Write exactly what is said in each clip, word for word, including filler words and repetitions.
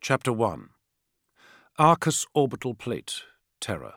Chapter one. Arcus Orbital Plate, Terror.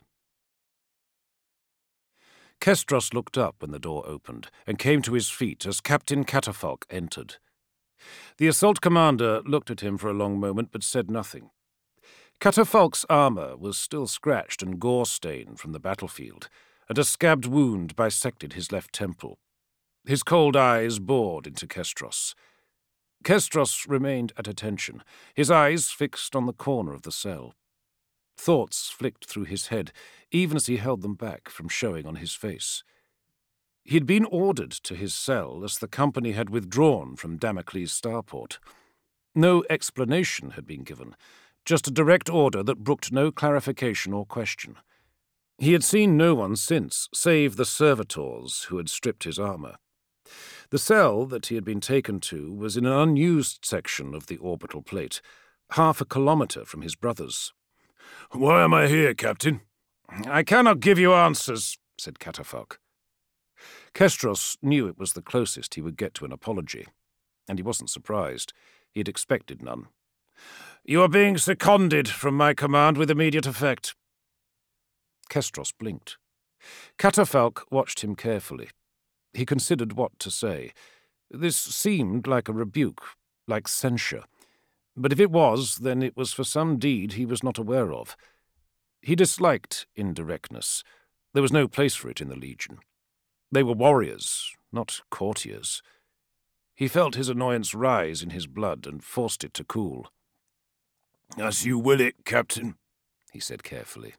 Kestros looked up when the door opened, and came to his feet as Captain Catafalque entered. The assault commander looked at him for a long moment, but said nothing. Catafalque's armour was still scratched and gore-stained from the battlefield, and a scabbed wound bisected his left temple. His cold eyes bored into Kestros. Kestros remained at attention, his eyes fixed on the corner of the cell. Thoughts flicked through his head, even as he held them back from showing on his face. He had been ordered to his cell as the company had withdrawn from Damocles Starport. No explanation had been given, just a direct order that brooked no clarification or question. He had seen no one since, save the servitors who had stripped his armour. The cell that he had been taken to was in an unused section of the orbital plate, half a kilometre from his brother's. "Why am I here, Captain?" "I cannot give you answers," said Catafalque. Kestros knew it was the closest he would get to an apology, and he wasn't surprised. He had expected none. "You are being seconded from my command with immediate effect." Kestros blinked. Catafalque watched him carefully. He considered what to say. This seemed like a rebuke, like censure. But if it was, then it was for some deed he was not aware of. He disliked indirectness. There was no place for it in the Legion. They were warriors, not courtiers. He felt his annoyance rise in his blood and forced it to cool. "As you will it, Captain," he said carefully.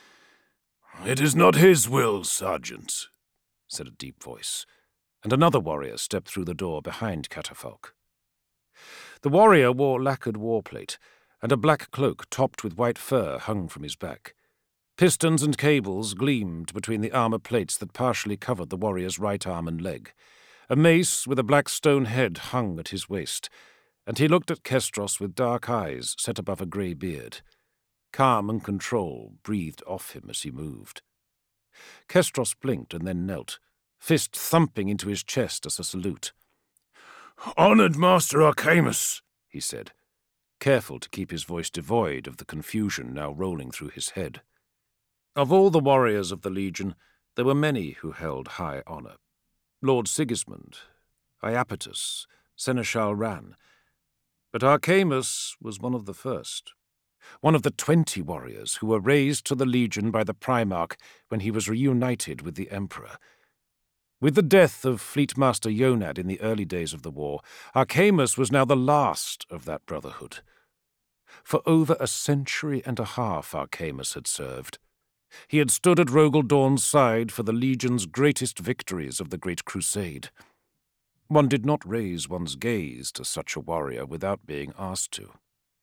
"It is not his will, Sergeant," said a deep voice, and another warrior stepped through the door behind Catafalque. The warrior wore lacquered warplate, and a black cloak topped with white fur hung from his back. Pistons and cables gleamed between the armour plates that partially covered the warrior's right arm and leg. A mace with a black stone head hung at his waist, and he looked at Kestros with dark eyes set above a grey beard. Calm and control breathed off him as he moved. Kestros blinked and then knelt, fist thumping into his chest as a salute. "Honoured Master Archamus," he said, careful to keep his voice devoid of the confusion now rolling through his head. Of all the warriors of the Legion, there were many who held high honour. Lord Sigismund, Iapetus, Seneschal Ran. But Archamus was one of the first. One of the twenty warriors who were raised to the Legion by the Primarch when he was reunited with the Emperor. With the death of Fleet Master Yonad in the early days of the war, Archamus was now the last of that brotherhood. For over a century and a half Archamus had served. He had stood at Rogel Dawn's side for the Legion's greatest victories of the Great Crusade. One did not raise one's gaze to such a warrior without being asked to.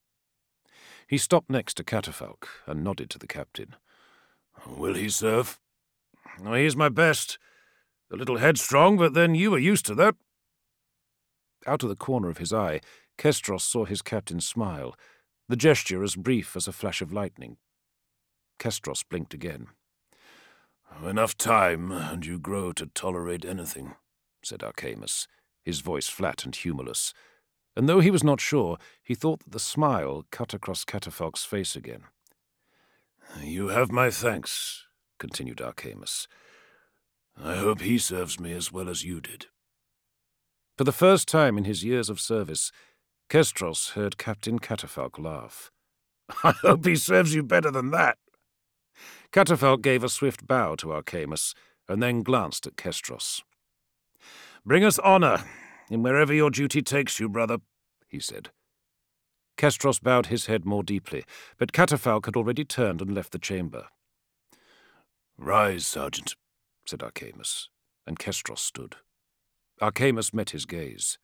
He stopped next to Catafalque and nodded to the captain. "Will he serve?" "Oh, he is my best. A little headstrong, but then you were used to that." Out of the corner of his eye, Kestros saw his captain smile, the gesture as brief as a flash of lightning. Kestros blinked again. "Enough time, and you grow to tolerate anything," said Archamus, his voice flat and humourless. And though he was not sure, he thought that the smile cut across Catafalque's face again. "You have my thanks," continued Archamus. "I hope he serves me as well as you did." For the first time in his years of service, Kestros heard Captain Catafalque laugh. "I hope he serves you better than that." Catafalque gave a swift bow to Archamus, and then glanced at Kestros. "Bring us honour, in wherever your duty takes you, brother," he said. Kestros bowed his head more deeply, but Catafalque had already turned and left the chamber. "Rise, Sergeant," said Archamus, and Kestros stood. Archamus met his gaze.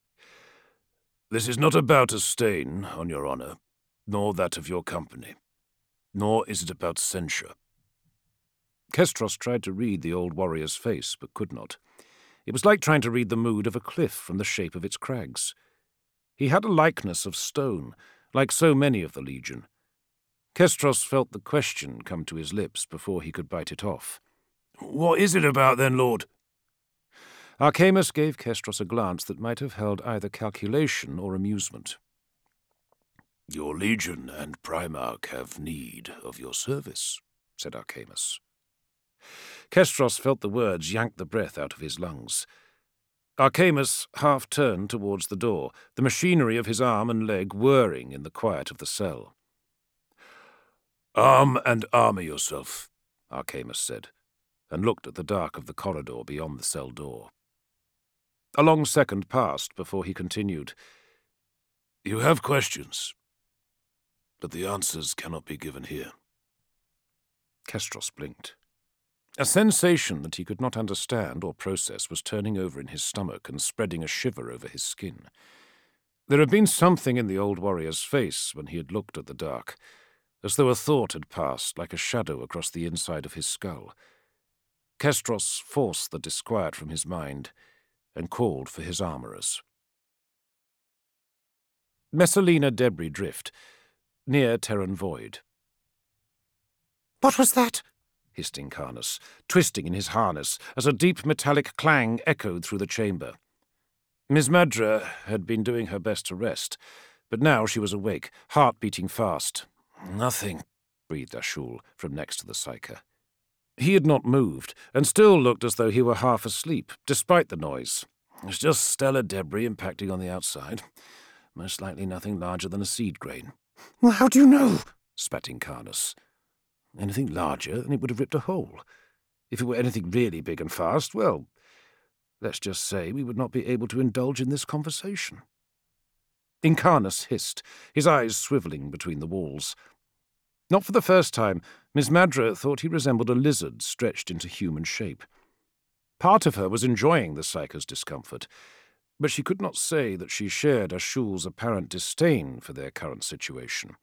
"This is not about a stain on your honour, nor that of your company, nor is it about censure." Kestros tried to read the old warrior's face, but could not. It was like trying to read the mood of a cliff from the shape of its crags. He had a likeness of stone, like so many of the Legion. Kestros felt the question come to his lips before he could bite it off. "What is it about, then, Lord?" Archamus gave Kestros a glance that might have held either calculation or amusement. Your legion and Primarch have need of your service, said Arcamus. Kestros felt the words yank the breath out of his lungs. Arcamus half turned towards the door, the machinery of his arm and leg whirring in the quiet of the cell. Arm and armour yourself, Arcamus said, and looked at the dark of the corridor beyond the cell door. A long second passed before he continued. You have questions, but the answers cannot be given here. Kestros blinked. A sensation that he could not understand or process was turning over in his stomach and spreading a shiver over his skin. There had been something in the old warrior's face when he had looked at the dark, as though a thought had passed like a shadow across the inside of his skull. Kestros forced the disquiet from his mind and called for his armourers. Messalina Debris Drift, near Terran Void. "What was that?" hissed Incarnus, twisting in his harness as a deep metallic clang echoed through the chamber. Miss Madra had been doing her best to rest, but now she was awake, heart beating fast. Nothing, breathed Ashul from next to the Psyker. He had not moved, and still looked as though he were half asleep, despite the noise. It's just stellar debris impacting on the outside. Most likely nothing larger than a seed grain. "Well, how do you know?" spat Incarnus. Anything larger, and it would have ripped a hole. If it were anything really big and fast, well, let's just say we would not be able to indulge in this conversation. Incarnus hissed, his eyes swivelling between the walls. Not for the first time, Miss Madra thought he resembled a lizard stretched into human shape. Part of her was enjoying the Psyker's discomfort, but she could not say that she shared Ashul's apparent disdain for their current situation.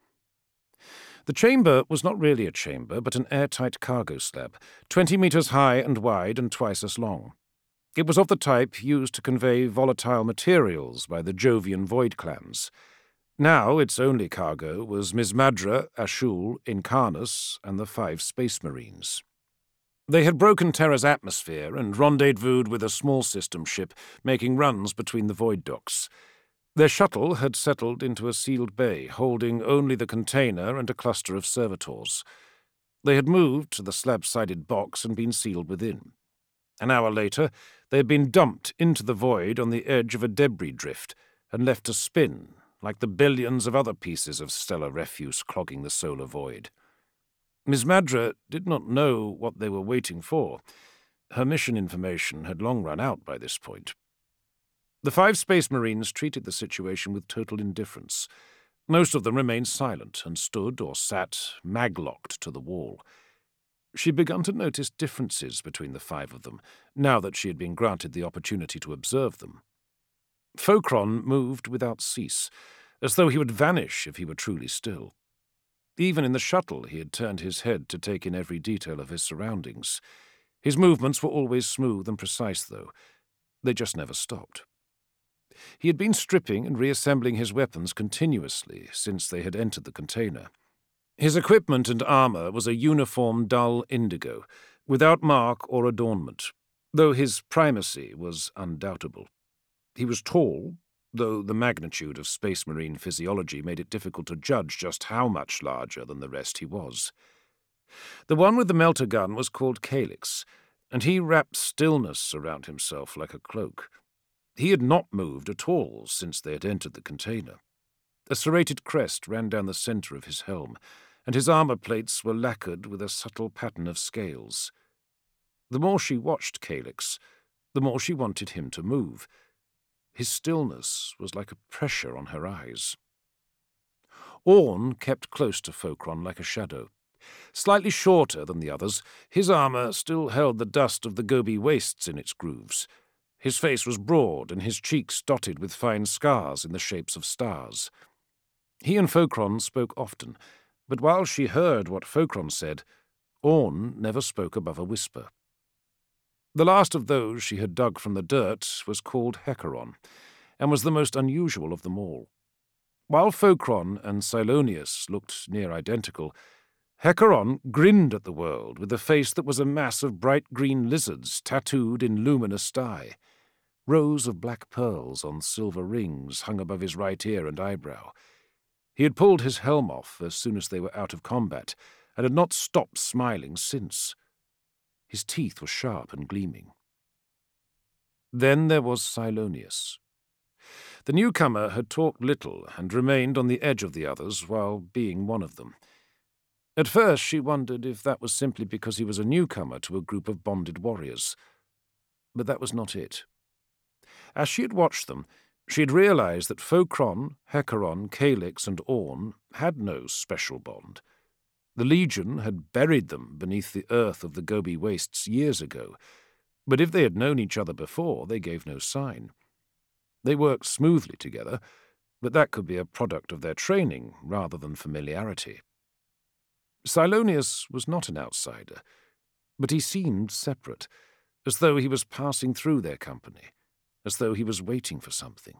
The chamber was not really a chamber, but an airtight cargo slab, twenty metres high and wide and twice as long. It was of the type used to convey volatile materials by the Jovian Void clans. Now its only cargo was Miss Madra, Ashul, Incarnus, and the five Space Marines. They had broken Terra's atmosphere and rendezvoused with a small system ship making runs between the Void docks. Their shuttle had settled into a sealed bay, holding only the container and a cluster of servitors. They had moved to the slab-sided box and been sealed within. An hour later, they had been dumped into the void on the edge of a debris drift and left to spin, like the billions of other pieces of stellar refuse clogging the solar void. Miss Madra did not know what they were waiting for. Her mission information had long run out by this point. The five Space Marines treated the situation with total indifference. Most of them remained silent and stood or sat maglocked to the wall. She had begun to notice differences between the five of them, now that she had been granted the opportunity to observe them. Fokron moved without cease, as though he would vanish if he were truly still. Even in the shuttle he had turned his head to take in every detail of his surroundings. His movements were always smooth and precise, though. They just never stopped. He had been stripping and reassembling his weapons continuously since they had entered the container. His equipment and armour was a uniform dull indigo, without mark or adornment, though his primacy was undoubtable. He was tall, though the magnitude of Space Marine physiology made it difficult to judge just how much larger than the rest he was. The one with the melter gun was called Calyx, and he wrapped stillness around himself like a cloak. He had not moved at all since they had entered the container. A serrated crest ran down the centre of his helm, and his armour plates were lacquered with a subtle pattern of scales. The more she watched Calyx, the more she wanted him to move. His stillness was like a pressure on her eyes. Orn kept close to Fokron like a shadow. Slightly shorter than the others, his armour still held the dust of the Gobi wastes in its grooves. His face was broad and his cheeks dotted with fine scars in the shapes of stars. He and Fokron spoke often, but while she heard what Fokron said, Orn never spoke above a whisper. The last of those she had dug from the dirt was called Hecaron, and was the most unusual of them all. While Fokron and Silonius looked near identical, Hecaron grinned at the world with a face that was a mass of bright green lizards tattooed in luminous dye. Rows of black pearls on silver rings hung above his right ear and eyebrow. He had pulled his helm off as soon as they were out of combat, and had not stopped smiling since. His teeth were sharp and gleaming. Then there was Silonius. The newcomer had talked little and remained on the edge of the others while being one of them. At first she wondered if that was simply because he was a newcomer to a group of bonded warriors. But that was not it. As she had watched them, she had realized that Fokron, Hecaron, Calyx, and Orn had no special bond. The Legion had buried them beneath the earth of the Gobi wastes years ago, but if they had known each other before, they gave no sign. They worked smoothly together, but that could be a product of their training rather than familiarity. Silonius was not an outsider, but he seemed separate, as though he was passing through their company, as though he was waiting for something.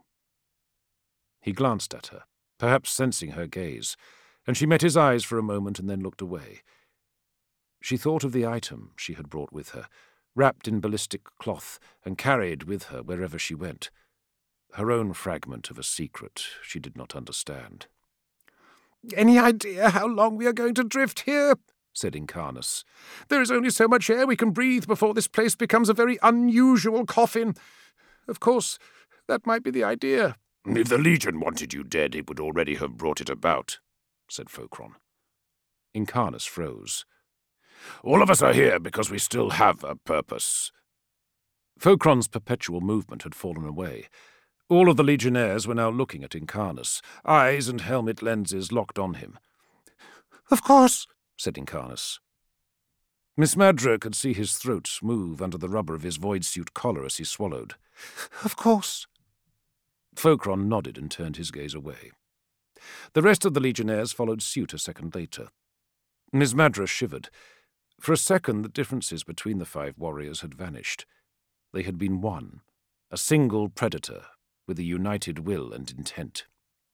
He glanced at her, perhaps sensing her gaze, and she met his eyes for a moment and then looked away. She thought of the item she had brought with her, wrapped in ballistic cloth and carried with her wherever she went. Her own fragment of a secret she did not understand. "Any idea how long we are going to drift here?" said Incarnus. "There is only so much air we can breathe before this place becomes a very unusual coffin. Of course, that might be the idea." "If the Legion wanted you dead, it would already have brought it about," said Fokron. Incarnus froze. "All of us are here because we still have a purpose." Fokron's perpetual movement had fallen away. All of the Legionnaires were now looking at Incarnus, eyes and helmet lenses locked on him. "Of course," said Incarnus. Miss Madra could see his throat move under the rubber of his void suit collar as he swallowed. "Of course." Fokron nodded and turned his gaze away. The rest of the Legionnaires followed suit a second later. Miss Madra shivered. For a second the differences between the five warriors had vanished. They had been one, a single predator, with a united will and intent.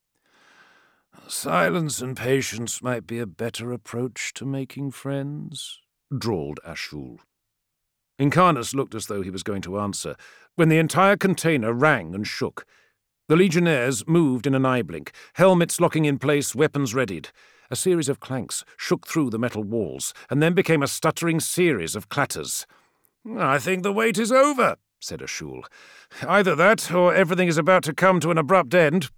"Silence and patience might be a better approach to making friends," drawled Ashul. Incarnus looked as though he was going to answer, when the entire container rang and shook. The Legionnaires moved in an eye blink, helmets locking in place, weapons readied. A series of clanks shook through the metal walls, and then became a stuttering series of clatters. "I think the wait is over," said Ashul. "Either that, or everything is about to come to an abrupt end."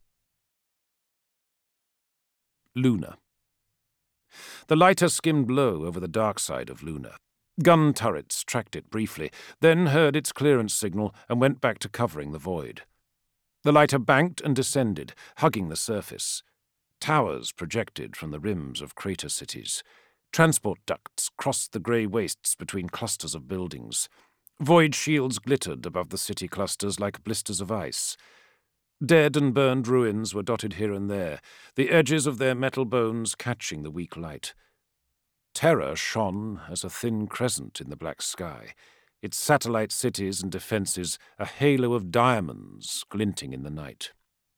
Luna. The lighter skimmed low over the dark side of Luna. Gun turrets tracked it briefly, then heard its clearance signal and went back to covering the void. The lighter banked and descended, hugging the surface. Towers projected from the rims of crater cities. Transport ducts crossed the grey wastes between clusters of buildings. Void shields glittered above the city clusters like blisters of ice. Dead and burned ruins were dotted here and there, the edges of their metal bones catching the weak light. Terror shone as a thin crescent in the black sky, its satellite cities and defences a halo of diamonds glinting in the night.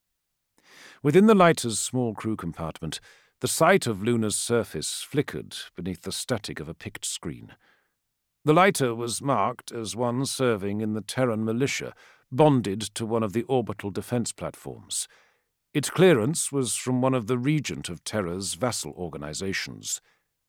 Within the lighter's small crew compartment, the sight of Luna's surface flickered beneath the static of a pict screen. The lighter was marked as one serving in the Terran militia, bonded to one of the orbital defence platforms. Its clearance was from one of the Regent of Terra's vassal organisations.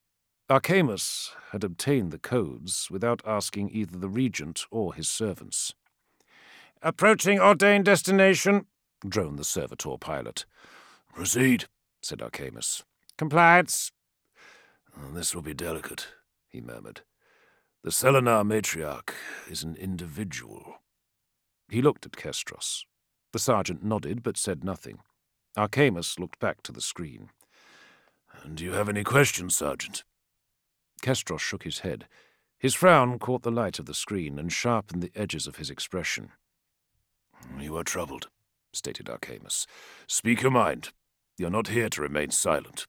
Arcamus had obtained the codes without asking either the Regent or his servants. "Approaching ordained destination," droned the servitor pilot. "Proceed," said Arcamus. "Compliance." "This will be delicate," he murmured. "The Selenar matriarch is an individual." He looked at Kestros. The sergeant nodded but said nothing. Arcamus looked back to the screen. "Do you have any questions, Sergeant?" Kestros shook his head. His frown caught the light of the screen and sharpened the edges of his expression. "You are troubled," stated Arcamus. "Speak your mind. You're not here to remain silent."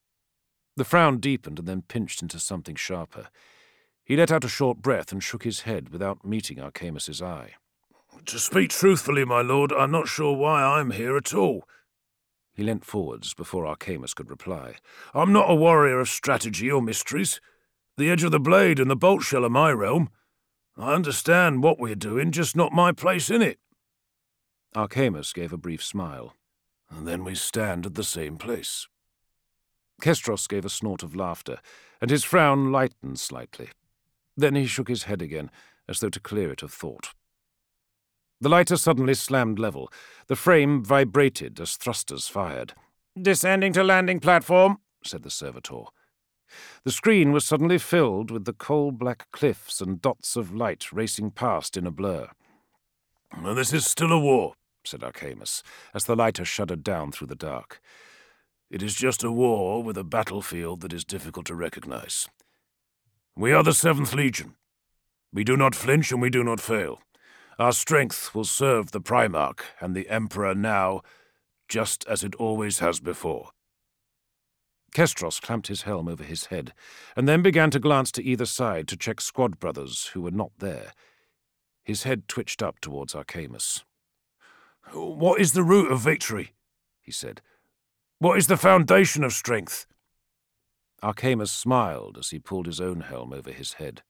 The frown deepened and then pinched into something sharper. He let out a short breath and shook his head without meeting Arcamus's eye. "To speak truthfully, my lord, I'm not sure why I'm here at all." He leant forwards before Arcamus could reply. "I'm not a warrior of strategy or mysteries. The edge of the blade and the bolt shell are my realm. I understand what we're doing, just not my place in it." Arcamus gave a brief smile. And then we stand at the same place. Kestros gave a snort of laughter, and his frown lightened slightly. Then he shook his head again, as though to clear it of thought. The lighter suddenly slammed level. The frame vibrated as thrusters fired. "Descending to landing platform," said the servitor. The screen was suddenly filled with the coal-black cliffs and dots of light racing past in a blur. Well, this is still a war, said Archamus, as the lighter shuddered down through the dark. It is just a war with a battlefield that is difficult to recognize. We are the Seventh Legion. We do not flinch and we do not fail. Our strength will serve the Primarch and the Emperor now, just as it always has before. Kestros clamped his helm over his head, and then began to glance to either side to check squad brothers who were not there. His head twitched up towards Archamus. "What is the root of victory?" he said. "What is the foundation of strength?" Archamus smiled as he pulled his own helm over his head.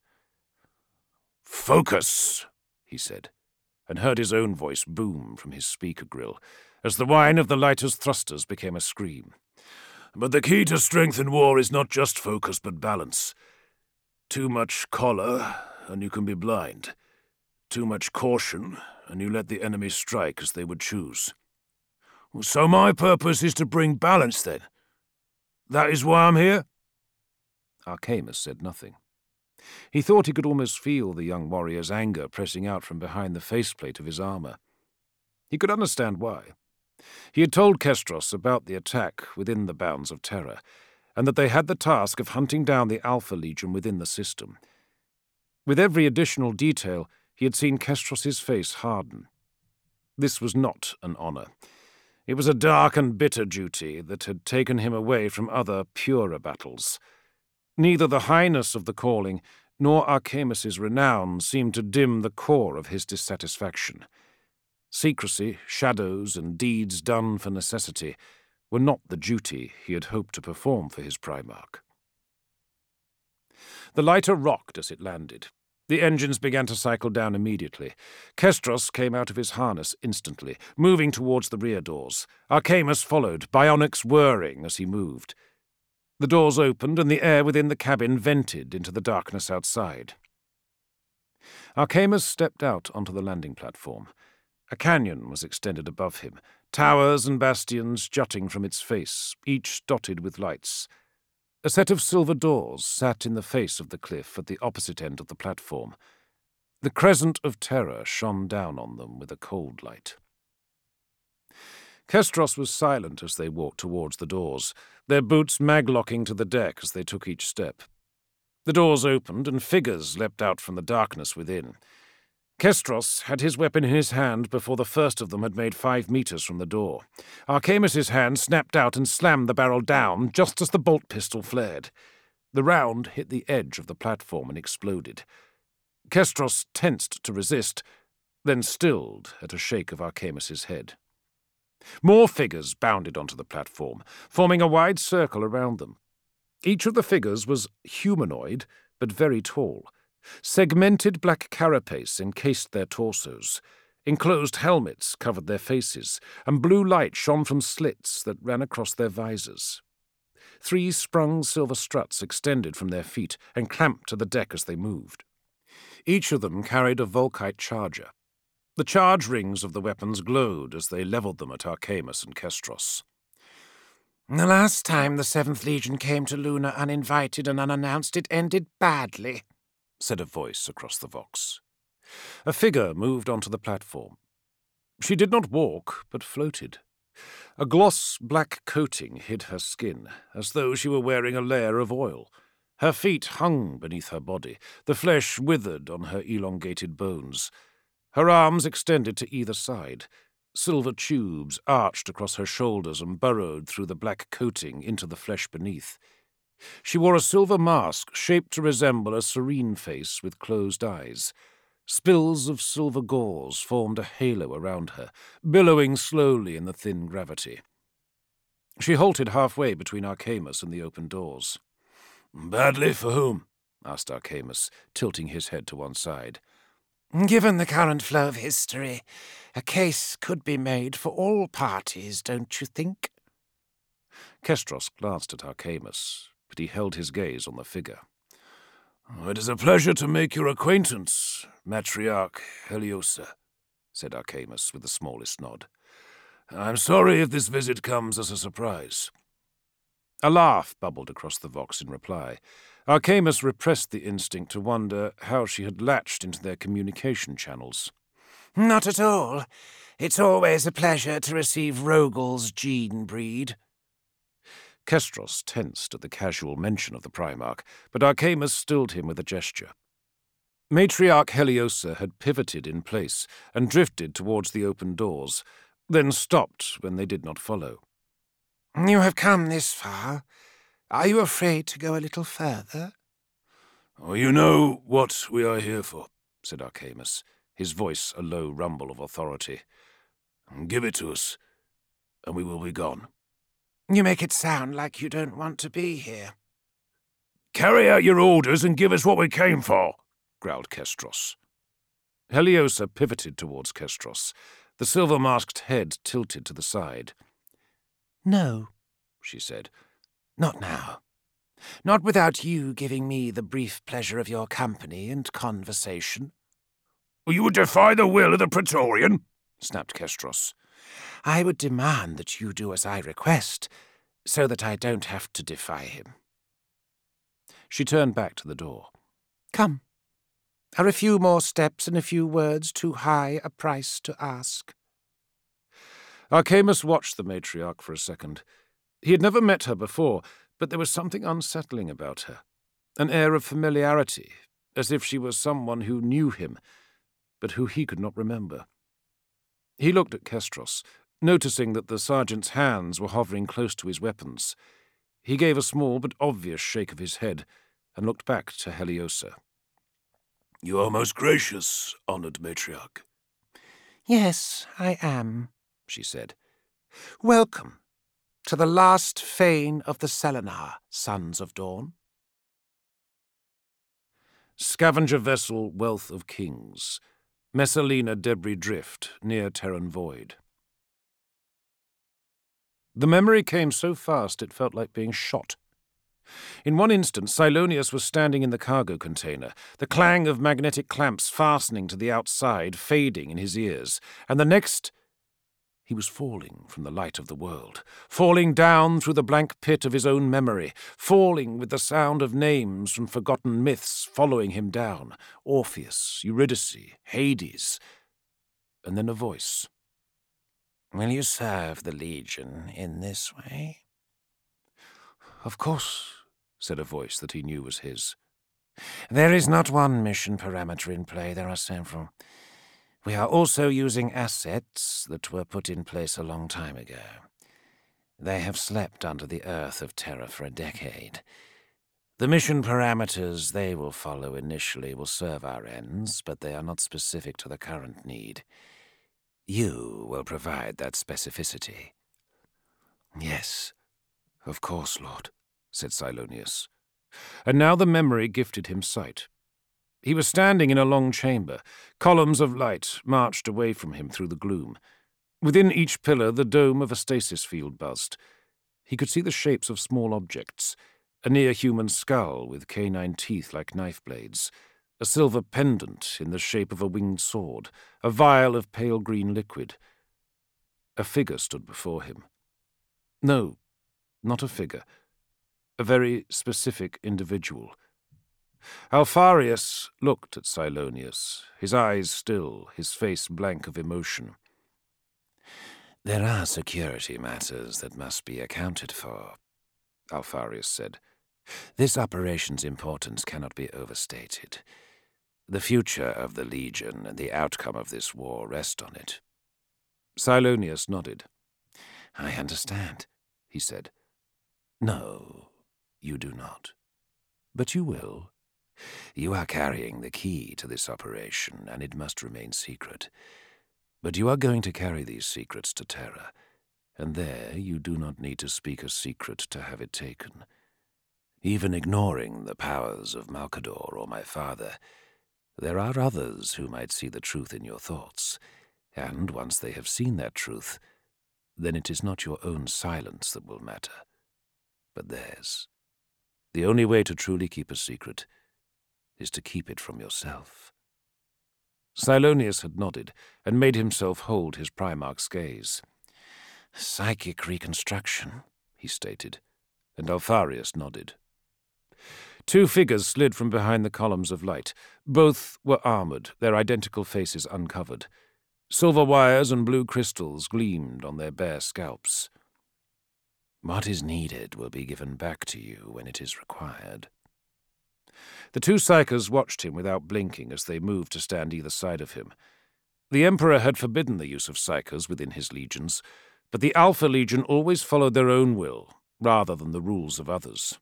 "Focus," he said, and heard his own voice boom from his speaker grill, as the whine of the lighter's thrusters became a scream. "But the key to strength in war is not just focus, but balance. Too much choler, and you can be blind. Too much caution, and you let the enemy strike as they would choose. So my purpose is to bring balance, then. That is why I'm here?" Archamus said nothing. He thought he could almost feel the young warrior's anger pressing out from behind the faceplate of his armour. He could understand why. He had told Kestros about the attack within the bounds of Terra, and that they had the task of hunting down the Alpha Legion within the system. With every additional detail, he had seen Kestros's face harden. This was not an honour. It was a dark and bitter duty that had taken him away from other, purer battles. Neither the highness of the calling nor Archamus's renown seemed to dim the core of his dissatisfaction. Secrecy, shadows, and deeds done for necessity were not the duty he had hoped to perform for his Primarch. The lighter rocked as it landed. The engines began to cycle down immediately. Kestros came out of his harness instantly, moving towards the rear doors. Archamus followed, bionics whirring as he moved. The doors opened, and the air within the cabin vented into the darkness outside. Archamus stepped out onto the landing platform. A canyon was extended above him, towers and bastions jutting from its face, each dotted with lights. A set of silver doors sat in the face of the cliff at the opposite end of the platform. The crescent of terror shone down on them with a cold light. Kestros was silent as they walked towards the doors, their boots maglocking to the deck as they took each step. The doors opened, and figures leapt out from the darkness within. Kestros had his weapon in his hand before the first of them had made five metres from the door. Archamus's hand snapped out and slammed the barrel down just as the bolt pistol flared. The round hit the edge of the platform and exploded. Kestros tensed to resist, then stilled at a shake of Archamus's head. More figures bounded onto the platform, forming a wide circle around them. Each of the figures was humanoid, but very tall. Segmented black carapace encased their torsos. Enclosed helmets covered their faces, and blue light shone from slits that ran across their visors. Three sprung silver struts extended from their feet and clamped to the deck as they moved. Each of them carried a Volkite charger. The charge rings of the weapons glowed as they levelled them at Archamus and Kestros. "The last time the Seventh Legion came to Luna uninvited and unannounced, it ended badly," said a voice across the Vox. A figure moved onto the platform. She did not walk, but floated. A gloss black coating hid her skin, as though she were wearing a layer of oil. Her feet hung beneath her body, the flesh withered on her elongated bones. Her arms extended to either side. Silver tubes arched across her shoulders and burrowed through the black coating into the flesh beneath. She wore a silver mask shaped to resemble a serene face with closed eyes. Spills of silver gauze formed a halo around her, billowing slowly in the thin gravity. She halted halfway between Archamus and the open doors. "Badly for whom?" asked Archamus, tilting his head to one side. Given the current flow of history, a case could be made for all parties, don't you think? Kestros glanced at Archamus, but he held his gaze on the figure. "It is a pleasure to make your acquaintance, Matriarch Heliosa," said Archamus with the smallest nod. "I'm sorry if this visit comes as a surprise." A laugh bubbled across the Vox in reply. Archamus repressed the instinct to wonder how she had latched into their communication channels. Not at all. It's always a pleasure to receive Rogal's gene breed. Kestros tensed at the casual mention of the Primarch, but Archamus stilled him with a gesture. Matriarch Heliosa had pivoted in place and drifted towards the open doors, then stopped when they did not follow. You have come this far. Are you afraid to go a little further? "Oh, you know what we are here for," said Archamus, his voice a low rumble of authority. "Give it to us, and we will be gone." You make it sound like you don't want to be here. "Carry out your orders and give us what we came for," growled Kestros. Heliosa pivoted towards Kestros, the silver-masked head tilted to the side. No, she said. Not now. Not without you giving me the brief pleasure of your company and conversation. "You would defy the will of the Praetorian?" snapped Kestros. I would demand that you do as I request, so that I don't have to defy him. She turned back to the door. Come. Are a few more steps and a few words too high a price to ask? Archamus watched the matriarch for a second. He had never met her before, but there was something unsettling about her, an air of familiarity, as if she was someone who knew him, but who he could not remember. He looked at Kestros, noticing that the sergeant's hands were hovering close to his weapons. He gave a small but obvious shake of his head and looked back to Heliosa. "You are most gracious, honoured matriarch." Yes, I am, she said. Welcome to the last fane of the Selenar, Sons of Dawn. Scavenger vessel Wealth of Kings. Messalina debris drift near Terran Void. The memory came so fast it felt like being shot. In one instant, Silonius was standing in the cargo container, the clang of magnetic clamps fastening to the outside fading in his ears, and the next, he was falling from the light of the world, falling down through the blank pit of his own memory, falling with the sound of names from forgotten myths following him down, Orpheus, Eurydice, Hades, and then a voice. Will you serve the Legion in this way? Of course, said a voice that he knew was his. There is not one mission parameter in play, there are several. We are also using assets that were put in place a long time ago. They have slept under the earth of Terra for a decade. The mission parameters they will follow initially will serve our ends, but they are not specific to the current need. You will provide that specificity. Yes, of course, Lord, said Silonius. And now the memory gifted him sight. He was standing in a long chamber. Columns of light marched away from him through the gloom. Within each pillar the dome of a stasis field buzzed. He could see the shapes of small objects, a near-human skull with canine teeth like knife blades, a silver pendant in the shape of a winged sword, a vial of pale green liquid. A figure stood before him. No, not a figure. A very specific individual. Alpharius looked at Silonius, his eyes still, his face blank of emotion. There are security matters that must be accounted for, Alpharius said. This operation's importance cannot be overstated. The future of the Legion and the outcome of this war rest on it. Silonius nodded. I understand, he said. No, you do not. But you will. You are carrying the key to this operation, and it must remain secret. But you are going to carry these secrets to Terra, and there you do not need to speak a secret to have it taken. Even ignoring the powers of Malkador or my father, There are others who might see the truth in your thoughts, and once they have seen that truth, then it is not your own silence that will matter, but theirs. The only way to truly keep a secret is to keep it from yourself." Silonius had nodded and made himself hold his Primarch's gaze. "Psychic reconstruction," he stated, and Alfarius nodded. Two figures slid from behind the columns of light. Both were armored, their identical faces uncovered. Silver wires and blue crystals gleamed on their bare scalps. "What is needed will be given back to you when it is required." The two psychers watched him without blinking as they moved to stand either side of him. The Emperor had forbidden the use of psychers within his legions, but the Alpha Legion always followed their own will, rather than the rules of others.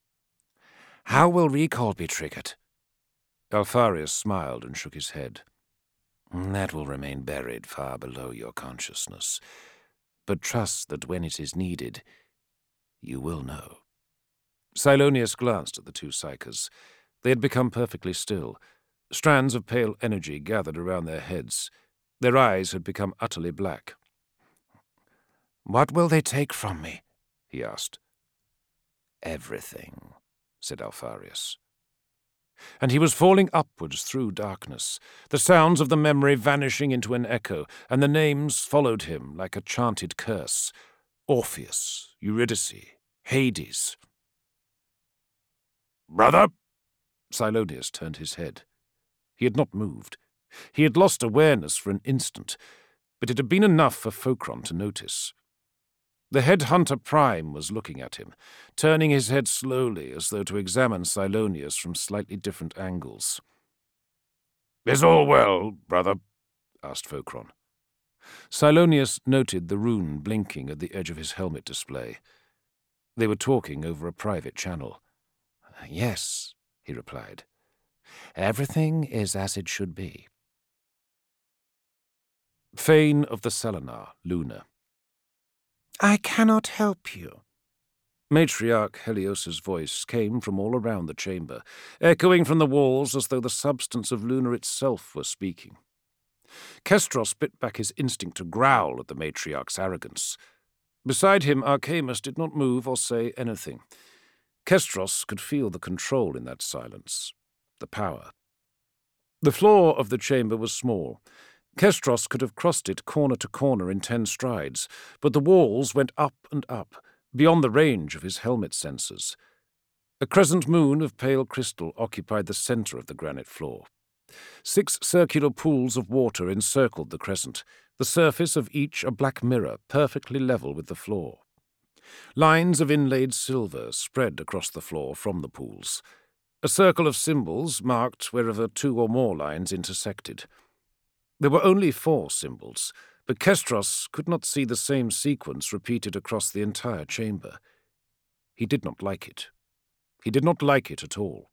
"How will recall be triggered?" Alfarius smiled and shook his head. "That will remain buried far below your consciousness. But trust that when it is needed, you will know." Silonius glanced at the two psychers. They had become perfectly still. Strands of pale energy gathered around their heads. Their eyes had become utterly black. "What will they take from me?" he asked. "Everything," said Alfarius. And he was falling upwards through darkness, the sounds of the memory vanishing into an echo, and the names followed him like a chanted curse. Orpheus, Eurydice, Hades. "Brother!" Silonius turned his head. He had not moved. He had lost awareness for an instant, but it had been enough for Fokron to notice. The Headhunter Prime was looking at him, turning his head slowly as though to examine Silonius from slightly different angles. "Is all well, brother?" asked Fokron. Silonius noted the rune blinking at the edge of his helmet display. They were talking over a private channel. "Yes," he replied. "Everything is as it should be." Fane of the Selenar, Luna. "I cannot help you." Matriarch Helios's voice came from all around the chamber, echoing from the walls as though the substance of Luna itself were speaking. Kestros bit back his instinct to growl at the matriarch's arrogance. Beside him, Archamus did not move or say anything. Kestros could feel the control in that silence, the power. The floor of the chamber was small. Kestros could have crossed it corner to corner in ten strides, but the walls went up and up, beyond the range of his helmet sensors. A crescent moon of pale crystal occupied the center of the granite floor. Six circular pools of water encircled the crescent, the surface of each a black mirror perfectly level with the floor. Lines of inlaid silver spread across the floor from the pools. A circle of symbols marked wherever two or more lines intersected. There were only four symbols, but Kestros could not see the same sequence repeated across the entire chamber. He did not like it. He did not like it at all.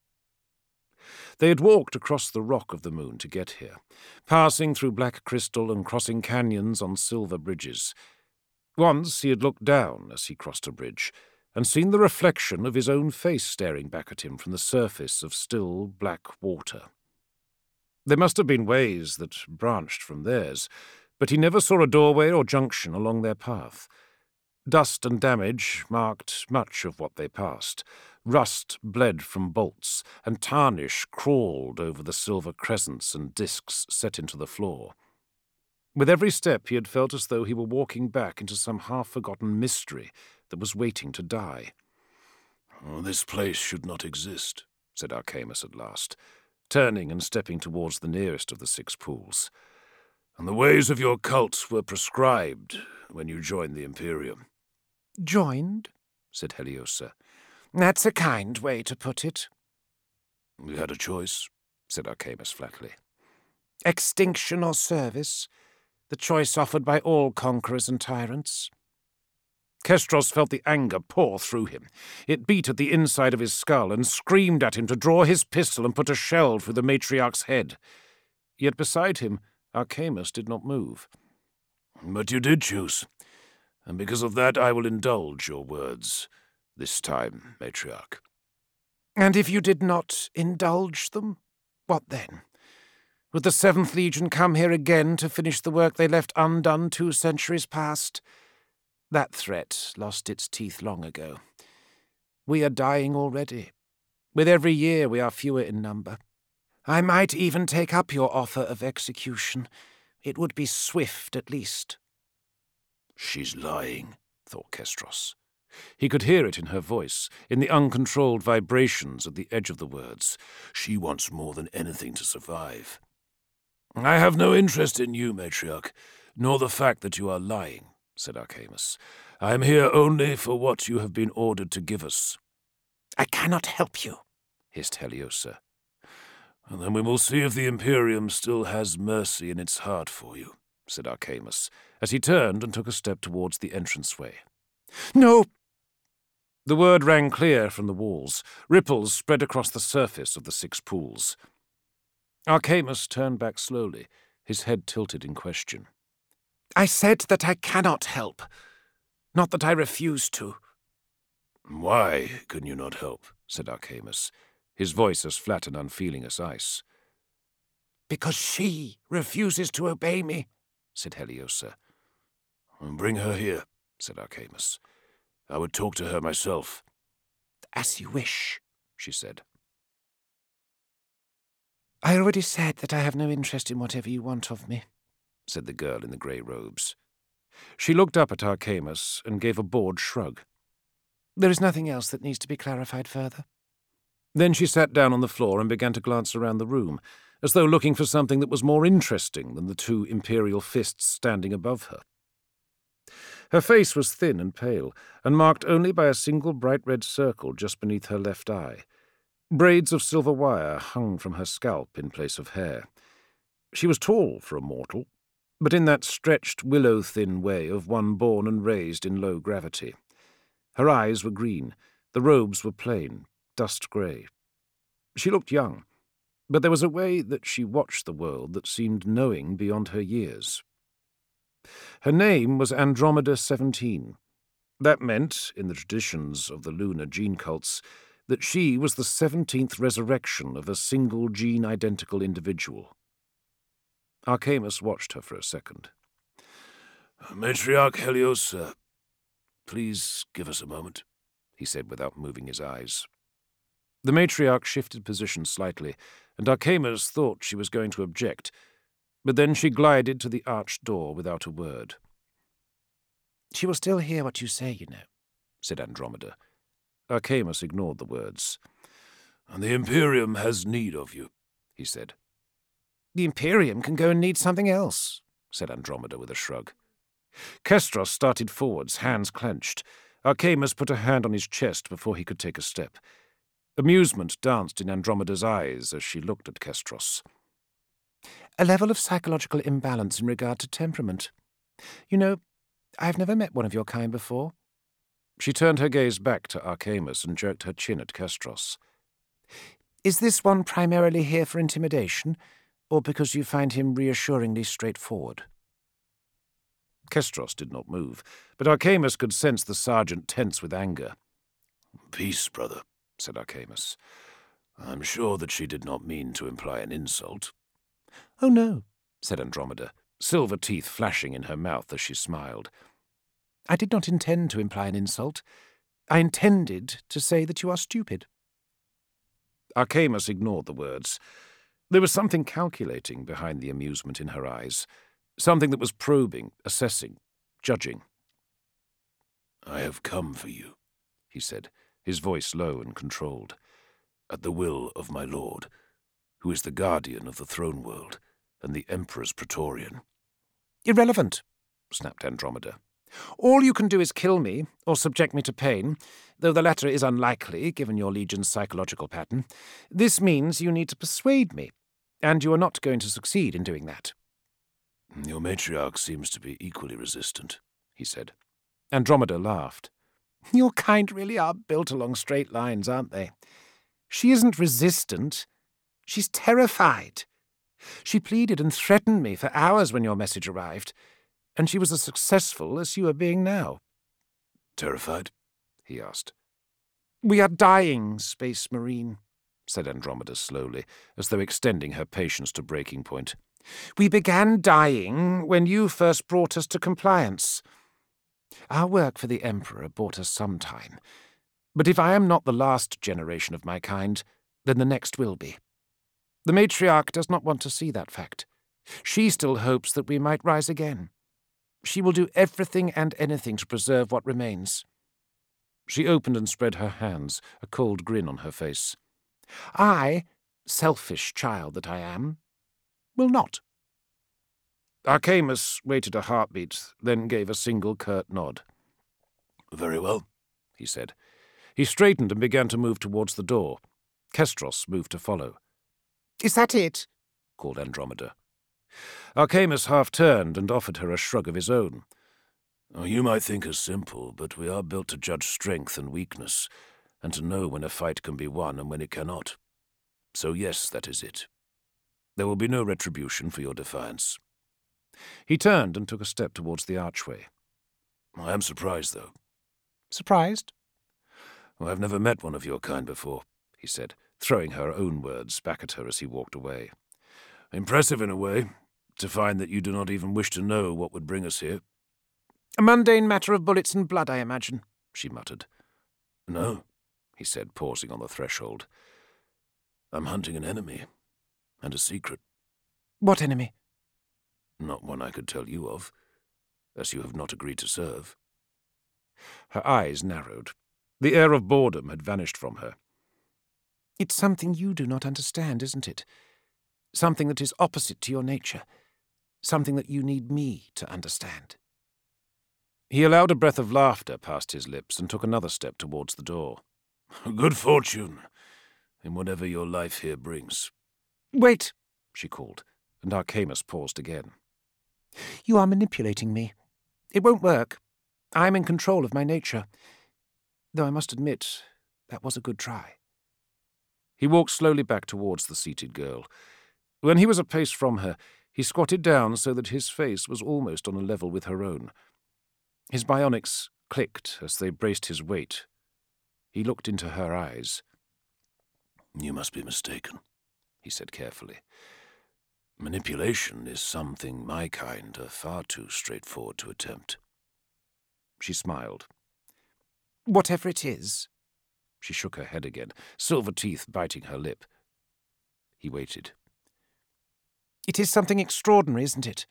They had walked across the rock of the moon to get here, passing through black crystal and crossing canyons on silver bridges. Once he had looked down as he crossed a bridge, and seen the reflection of his own face staring back at him from the surface of still black water. There must have been ways that branched from theirs, but he never saw a doorway or junction along their path. Dust and damage marked much of what they passed. Rust bled from bolts, and tarnish crawled over the silver crescents and discs set into the floor. With every step he had felt as though he were walking back into some half-forgotten mystery that was waiting to die. "Oh, this place should not exist," said Archamus at last, turning and stepping towards the nearest of the six pools. "And the ways of your cult were prescribed when you joined the Imperium." "Joined?" said Heliosa. "That's a kind way to put it." "We had a choice," said Archamus flatly. "Extinction or service, the choice offered by all conquerors and tyrants." Kestros felt the anger pour through him. It beat at the inside of his skull and screamed at him to draw his pistol and put a shell through the matriarch's head. Yet beside him, Archamus did not move. "But you did choose, and because of that I will indulge your words, this time, matriarch." "And if you did not indulge them, what then? Would the Seventh Legion come here again to finish the work they left undone two centuries past? That threat lost its teeth long ago. We are dying already. With every year we are fewer in number. I might even take up your offer of execution. It would be swift at least. She's lying, thought Kestros. He could hear it in her voice, in the uncontrolled vibrations at the edge of the words. She wants more than anything to survive. I have no interest in you, Matriarch, nor the fact that you are lying, said Archamus. I am here only for what you have been ordered to give us. I cannot help you, hissed Heliosa. And then we will see if the Imperium still has mercy in its heart for you, said Archamus, as he turned and took a step towards the entranceway. No! The word rang clear from the walls. Ripples spread across the surface of the six pools. Archamus turned back slowly, his head tilted in question. I said that I cannot help, not that I refuse to. Why can you not help? Said Archamus, his voice as flat and unfeeling as ice. Because she refuses to obey me, said Heliosa. Bring her here, said Archamus. I would talk to her myself. As you wish, she said. I already said that I have no interest in whatever you want of me, said the girl in the grey robes. She looked up at Archamus and gave a bored shrug. There is nothing else that needs to be clarified further. Then she sat down on the floor and began to glance around the room, as though looking for something that was more interesting than the two imperial fists standing above her. Her face was thin and pale, and marked only by a single bright red circle just beneath her left eye. Braids of silver wire hung from her scalp in place of hair. She was tall for a mortal, but in that stretched, willow-thin way of one born and raised in low gravity. Her eyes were green, the robes were plain, dust grey. She looked young, but there was a way that she watched the world that seemed knowing beyond her years. Her name was Andromeda Seventeen. That meant, in the traditions of the lunar gene cults, that she was the seventeenth resurrection of a single gene-identical individual. Archamus watched her for a second. Matriarch Heliosa, please give us a moment, he said without moving his eyes. The matriarch shifted position slightly, and Archamus thought she was going to object, but then she glided to the arched door without a word. She will still hear what you say, you know, said Andromeda. Archamus ignored the words. And the Imperium has need of you, he said. The Imperium can go and need something else, said Andromeda with a shrug. Kestros started forwards, hands clenched. Archamus put a hand on his chest before he could take a step. Amusement danced in Andromeda's eyes as she looked at Kestros. A level of psychological imbalance in regard to temperament. You know, I've never met one of your kind before. She turned her gaze back to Archamus and jerked her chin at Kestros. Is this one primarily here for intimidation, or because you find him reassuringly straightforward? Kestros did not move, but Archamus could sense the sergeant tense with anger. Peace, brother, said Archamus. I'm sure that she did not mean to imply an insult. Oh, no, said Andromeda, silver teeth flashing in her mouth as she smiled. I did not intend to imply an insult. I intended to say that you are stupid. Archamus ignored the words. There was something calculating behind the amusement in her eyes, something that was probing, assessing, judging. I have come for you, he said, his voice low and controlled, at the will of my lord, who is the guardian of the throne world and the Emperor's Praetorian. Irrelevant, snapped Andromeda. All you can do is kill me, or subject me to pain, though the latter is unlikely, given your legion's psychological pattern. This means you need to persuade me, and you are not going to succeed in doing that. Your matriarch seems to be equally resistant, he said. Andromeda laughed. Your kind really are built along straight lines, aren't they? She isn't resistant. She's terrified. She pleaded and threatened me for hours when your message arrived, and she was as successful as you are being now. Terrified? He asked. We are dying, Space Marine, said Andromeda slowly, as though extending her patience to breaking point. "We began dying when you first brought us to compliance. Our work for the Emperor bought us some time, but if I am not the last generation of my kind, then the next will be. The matriarch does not want to see that fact. She still hopes that we might rise again. She will do everything and anything to preserve what remains." She opened and spread her hands, a cold grin on her face. I, selfish child that I am, will not. Archamus waited a heartbeat, then gave a single curt nod. "Very well," he said. He straightened and began to move towards the door. Kestros moved to follow. "Is that it?" called Andromeda. Archamus half turned and offered her a shrug of his own. "Oh, you might think us simple, but we are built to judge strength and weakness, and to know when a fight can be won and when it cannot. So yes, that is it. There will be no retribution for your defiance." He turned and took a step towards the archway. "I am surprised, though." "Surprised?" "I have never met one of your kind before," he said, throwing her own words back at her as he walked away. "Impressive in a way, to find that you do not even wish to know what would bring us here." "A mundane matter of bullets and blood, I imagine," she muttered. "No," he said, pausing on the threshold. "I'm hunting an enemy, and a secret." "What enemy?" "Not one I could tell you of, as you have not agreed to serve." Her eyes narrowed. The air of boredom had vanished from her. "It's something you do not understand, isn't it? Something that is opposite to your nature. Something that you need me to understand." He allowed a breath of laughter past his lips and took another step towards the door. "Good fortune, in whatever your life here brings." "Wait," she called, and Archamus paused again. "You are manipulating me. It won't work. I am in control of my nature. Though I must admit, that was a good try." He walked slowly back towards the seated girl. When he was a pace from her, he squatted down so that his face was almost on a level with her own. His bionics clicked as they braced his weight. He looked into her eyes. "You must be mistaken," he said carefully. "Manipulation is something my kind are far too straightforward to attempt." She smiled. "Whatever it is." She shook her head again, silver teeth biting her lip. He waited. "It is something extraordinary, isn't it?"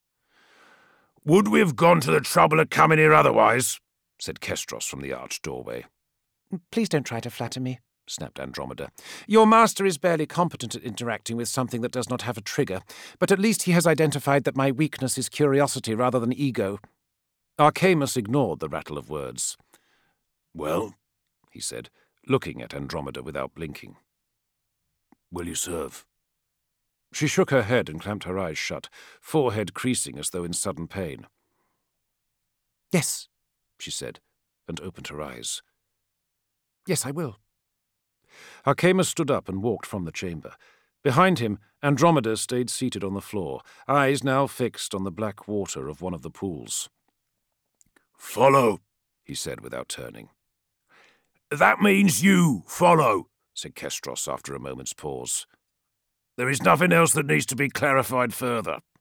"Would we have gone to the trouble of coming here otherwise?" said Kestros from the arched doorway. "Please don't try to flatter me," snapped Andromeda. "Your master is barely competent at interacting with something that does not have a trigger, but at least he has identified that my weakness is curiosity rather than ego." Archamus ignored the rattle of words. "Well," he said, looking at Andromeda without blinking. "Will you serve?" She shook her head and clamped her eyes shut, forehead creasing as though in sudden pain. "Yes," she said, and opened her eyes. "Yes, I will." Archamus stood up and walked from the chamber. Behind him, Andromeda stayed seated on the floor, eyes now fixed on the black water of one of the pools. "Follow," he said without turning. "That means you follow," said Kestros after a moment's pause. "There is nothing else that needs to be clarified further."